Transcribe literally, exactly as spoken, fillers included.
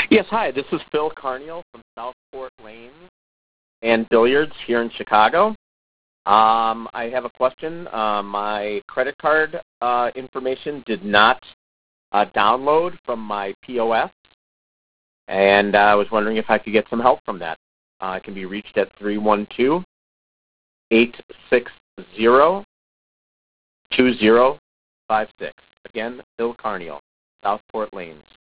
Yes, hi. This is Phil Carniel from Southport Lanes and Billiards here in Chicago. Um, I have a question. Uh, my credit card uh, information did not uh, download from my P O S, and uh, I was wondering if I could get some help from that. Uh, I can be reached at three one two, eight six zero, two zero five six. Again, Phil Carniel, Southport Lanes.